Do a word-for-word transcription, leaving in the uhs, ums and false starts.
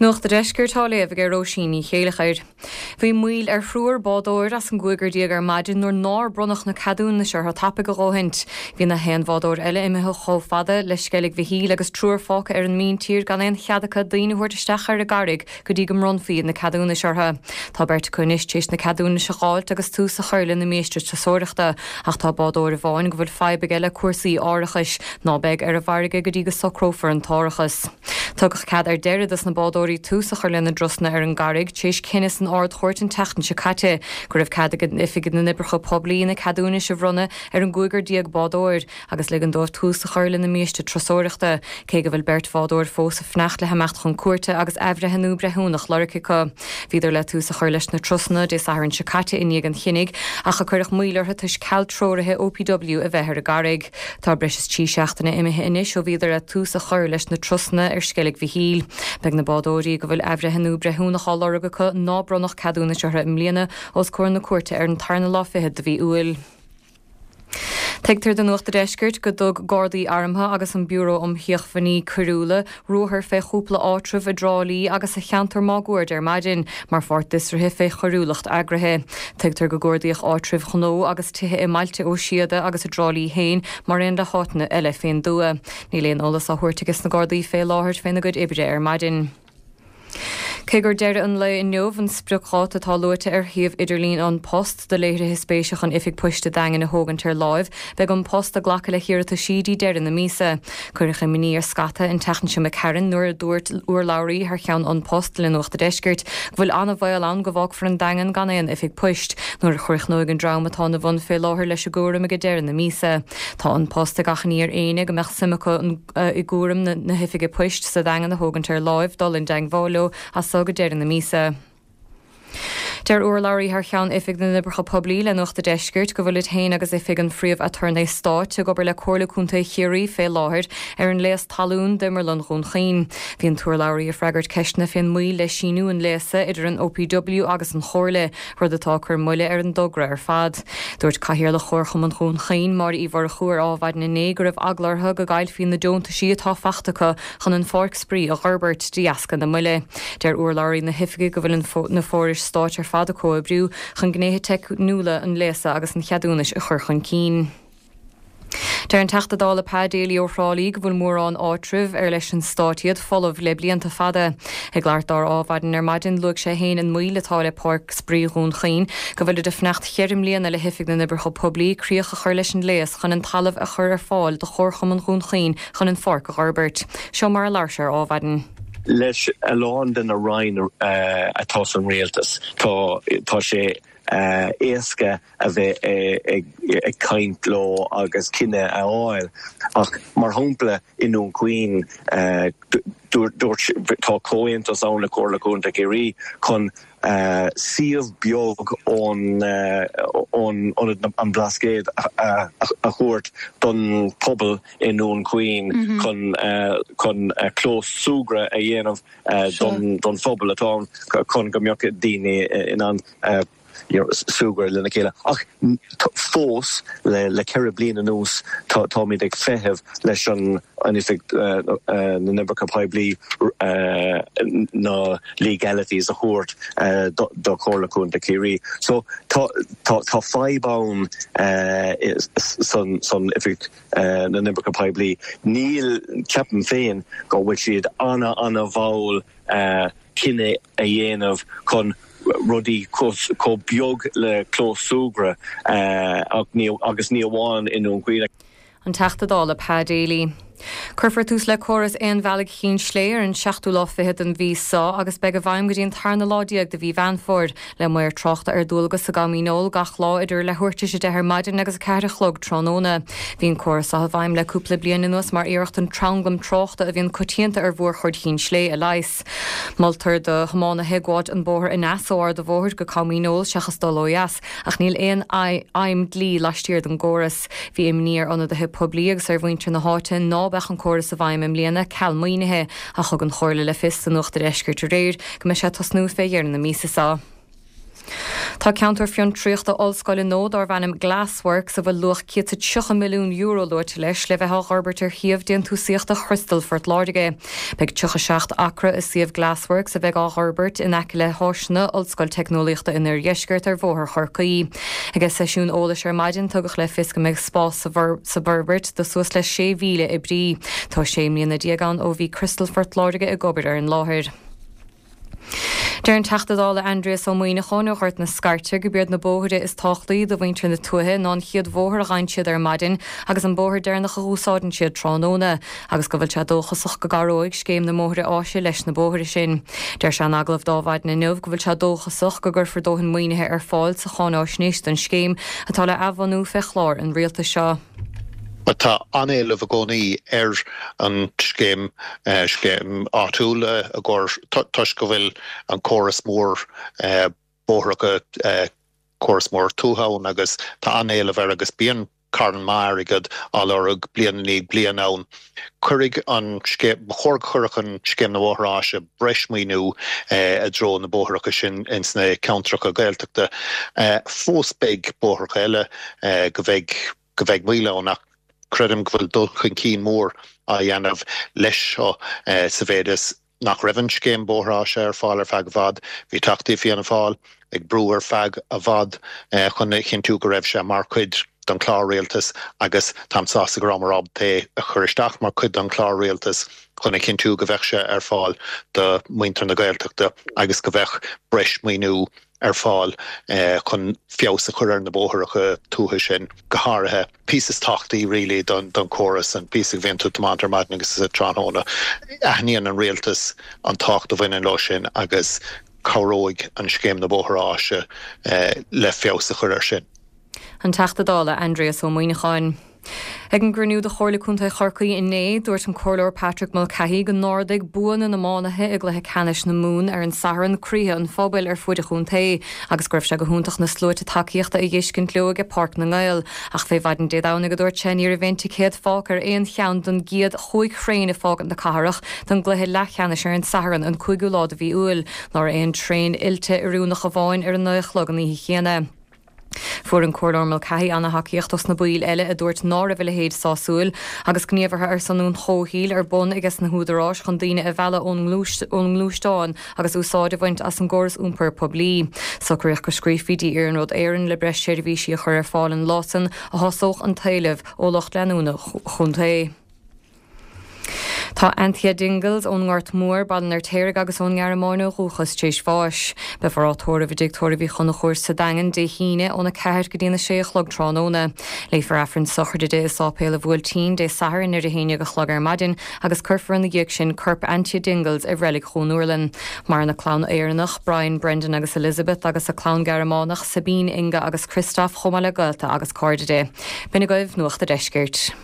Nuach de reisgurtá léamh gur Róisíní chéalachair. Bhí muil ar frúr bádóir as an gcuigur díag ar maidin nuair ná brunach na cadún na seir tappa go ghóhaint. Bhí na hen bádóir eile imithe chó fada le sceigh bhí agus trúr fáca ar an mín tír gan éon cheadacha daoinehuiir isteachar a garig go dtí go mronfií na cadún na seirtha. Tá bert chunis tíos na cadún na seáilt agus tú sa chuirlinn na méistir tesóireachta ach tá bádóir a bháin go bhfuil feibbe eile cuasaí áirithis ná beag ar a bharige go dtí go socrófar an tárachas. Tugach cad ar deiread as na bádóirí túsa chuirlinn na drosna ar an garig, tééis cinnis an ard chóirt an teachtan se caite, go raibh cad ifigid na nibricha poblí na cadúna se bhrunna ar an gcuigur díag bádóir, agus le an dóibh túsa chuirlinn na míiste trasóireachta, cé go bhfuil bert bádóir fós a fnecht le hamecht chun cuairte agus ebhre henú brethúnach loricacha. Bhíidir le túsa chuir leis na trosna dés ahann se caite iníag an chinnig, ach a chuirech muoilartha tuis ceiltróirithe O P W a bheith ar a garig. Tá breis is tí seachtainna imithe inis ó bhíidir le túsa chuir leis na trosna ar sceigh bhí híl. Beg na bádóirí go bhfuil ebhre henú brethúnach loricacha ná brunach cadúna seirtha im líana os cuair na cuairte ar an tarna láfithe de bhí uail. Teigtar den nuachta reisgurt go dog Gardaí armtha agus an Bureau um Hiachfaní Carúla ruthar fé chúpla áitrih a drálaí agus a cheantar mágúir ar maidin mar fort disruthe fé choirúlacht agrathe. Teigtar go Gardaíoch áitrih chonó agus tuthe i mailte ó siada agus a drálaí héin mar réon de háitna eile féin dua. Ní léon olas a thuirrtagus na Gardaí fé láthairt féin na gcuid ibre ar maidin. Cé gur deire an le in neomh an spruáta tá luite ar thiomh idirlín an post de léire hispéiseach an ifig puiste dagan na hógan tar láimh, beag an post a ghlacha le hirirta siadí deire na mísa. Cuirich a miní ar scata in techan se me ceann nuair a dúirt uair labhraí ar cheann an post le nuachta deisgurt, bhfuil anna bhail an go bhag for an dagan gan éon ifig puist, nuair a chuirich nóig an draumatá na bhain fé láthir leis a gúram a go deire na mísa. Tá an post a gachaní ar aine go meach simimecha i gúram na hifige puist sa dagan na hógan tar láimh dul in dang bhóló as so go deir in na mísa. Der uorlaurí haar chean ifig na nibricha poblí le nuachta deisgurt go bhfuil it héin agus ifig an phríomh a turné stáit a gobar le cóirla cúnta chiirí fé láthir ar an léas talún dimirlan chun chin. Bhí an tuairlaurí a freigart ceisna féin muí le sinú an léasa idir an O P W agus an chóirle rud atá chur muile ar an dogra ar fad. Dúirt caihiar le chóircham an chun chin mar íhar a chuair ábhaid na négrah aglartha go gail fin na dónta si atá fachtacha chun an fork sprí a Herbert diascan na muile. Der uorlaurí na hifige go bhfuil na fóris stáit ar fada cóibriú chun gnéthe tech núla an léasa agus an cheadúnis a chur chun cín. Der an teachtadála pádéalaí ó Frálaí go bhfuil mór an áitrih ar leis an stáitiad folamh le blianta fada. Ag leartdar ábhaidin ar maidin luag sé héin an muí letá le park spríún chin, go bhfuil de fnecht cheirm líana le hifig na nibricha poblí críoch a chur leis an léas chun an talamh a chur ar fáil de chórcham an chun chin chun an fork a Herbert. Seo mar a láirsear ábhaidin. Leis a lán den a rain uh, atá an réaltas tá tá sé uh, éasca a bheith ag caint lá agus cinenne a áil ach mar hapla inún cuioin uh, dúirt tá cóintas ann le cóirla cúnta géirí chun Uh, siamh beag ón uh, an blascéad a, a, a chuirt don pobl inún cuioin mm-hmm. chun uh, chun uh, clós súgra a dhéanamh uh, sure. don, don phobal atá chun go mbeadh daoine in an uh, you know, súgar lena chéile. Ach fós le, le ceithre bliana nús tá míid ag feitheamh leis an ifig uh, uh, na nibricha poiblí uh, na legalities a chuirt uh, do, do chóirla cúnta céirí. So tá fáibán uh, san, san ifig uh, na nibricha poiblí níl ceapan féin go bhfuil siad anna anna bháil uh, cinenne a dhéanamh chun rudí có beag le clós súgra uh, agus ní amháin inún cuioine. An teachtadála pádéalaí. Curfar tús le choras éon bhealach chin sléir an seachtú láfihead an bhí sá agus beag a bhaim go dtíon tarna ládiaag de bhí Vanford le muir trochta ar dúlagus a gamínól gach lá idir le thuirte sé de ar maidin agus ceithre chlog tróna. Bhín choras a bhaim le cúpla bliana nuas mar iirecht an trangam trochta a bhíon cotíanta ar bhór chuir chin slé a leis. Maltar de chamána heagháid an bóthir in asóir de bhóthir go camínól seachas dólóias ach níl éon aim dlí leistíir an góras. Bhí imníor anna de he poblí agus ar bhaintre na háitin ná bech an choras a bhaim im líana cealmaoinethe a chug an chóirla le fis san nuachta reisgurt réir go me sé tasnú fé dhearna na mísa. Tá ceantar fion tríochta ollscoil in nód ar bhanim Glassworks a bfuil luach ciite tucha milliún euro luirt leis le bheith Robertar Chiamh den túsaíochta Crystalfort láige. Beg tucha seacht acra is siomh Glassworks a bheith á Herbert in aice le háisna ollscoil technoliaachta inar dheisgurt ar bhóthar chorcaí. Agus seisiún ólas ar maidin tugach le fisca meid spás sa Burbert do suas le sé mhíle i brí. Tá sé mlíonna diagan ó bhí Crystalfort láige i gobir ar an láthir. Dear an teachtadála Andreas ó Muoine Chóna chuirt na scarte go beard na bóthide is táchtaí do bhaintre na tuthe ná chiad bhóthar a ghain siad ar maidin agus an bóthir dear na chúsáidin siad tránóna agus go bhfuil se dóchasach go garóig scéim na móthire áise leis na bóthire sin. Deir se an aglah dámhaid na nuamh go bhfuil se dóchasach go gur fordóhan muoinethe ar fáil sa cháná snéis don scéim atá le ahhanú fechlár an rialta seo. Tá anéileh a gcónaí ar an scéim scéim áitiúla a ggur tuis go bhfuil an choras mór bóthracha choras mór túthán agus tá anéileh ar agus bíon caran mar igad álarug blian ní blian ann. Curig an chóir churach an scéim na bhóthráise breis míú a dro na bóthracha sin in sna countracha gaeltachta. Fós beig bóthracha eile go bheith go bheith míle ónach credim go bhfuil dulchan cín mór a dhéanamh leis seo sa bhéidir nach raibhann scéim bóthráise ar fáil ar feadh bhad, bhí tachtaí fianna fáil ag brú ar feadh a bhad chun chin tú go raibh sé mar chuid don chlár rialtas agus tam sása go ramar ab té a churisteach mar chuid don chlár rialtas chun chin tú go bheith sé ar fáil de muintear na gaeltachta agus go bheith breis míú ar fáil chun fios a chur ar na bóthracha tútha sin go háirithe písas tachtaí rilí don don choras an písa bhíonn tomátar maidin agus is a tránóna. Aithníonn an rialtas an tacht do bhain an sin agus cabhróig an scéim na bóthráise le fios a chur ar sin. An teachtadála Andreas ó Muoine Chóna. Ag an grniú de chorla chunta chorcaí in né dúirt an chorlóir Patrick Mulcahy go Nordig buan na mánathe ag lethe canis na mún ar an saharan críthe an fábail ar fuide chunta agus gribh se go húntaach na slúite takeíochta i dhéiscin leog a Park na Gael ach fé bhaid an dédána go dúirt sin ar bhainte céad fág ar éon cheann don giad chuig chréine fágan na carach don gluthe lechanis ar an saharan an chuigú lád a bhí uail nar éon tréin ilte arúnach a bháin ar an nuachlogan í chéana. Fuair an chorlóir Mulcahy anna haíochttas na buil eile a dúirt ná a bhfuil héad sásúil agus gníomhartha ar sanún chóhíl ar bun agus na húdarráis chun daine a bheile ón nglúisteáin agus úsáide bhaint as an gcóras úmpar poblí. Socaríoch go scríofaidí ar an rud éireann le breis seirbhísí a chur ar fáil an lásan a thosóch an taileh ó locht leanúna chunta. Tá Anthea Dingles ón Ngart Mór badan ar téirg agus ón Ngearmáine rúchas tééis fáis. Be farrátóra bhí dictóra bhí chuna chóir sa dagan dé híine óna ceir go dtíana séochlog tránóna. Léifar affrann sochirde dé sápéil a bhfuil tí dé saharin ar a héine go chlog ar maidin agus curfar an na ghiac sin curp Anthea Dingles i bhrelig chónúirlinn. Mar na clán éireannach Brian Brendan agus Elizabeth agus a clán Gearmánach Sabine Inga agus Christoph Chomala Gulta agus Cordide. Bina goibh nuachta deisgirt.